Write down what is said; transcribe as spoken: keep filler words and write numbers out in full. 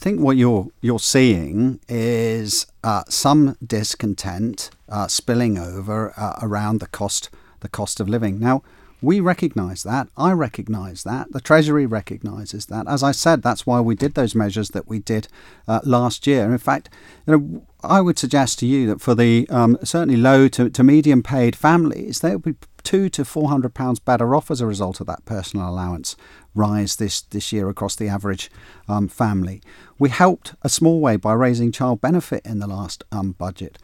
think what you're you're seeing is uh, some discontent uh, spilling over uh, around the cost the cost of living. Now, we recognise that. I recognise that. The Treasury recognises that. As I said, that's why we did those measures that we did uh, last year. In fact, you know, I would suggest to you that for the um, certainly low to, to medium paid families, they will be two to four hundred pounds better off as a result of that personal allowance rise this this year across the average um, family. We helped a small way by raising child benefit in the last um, budget.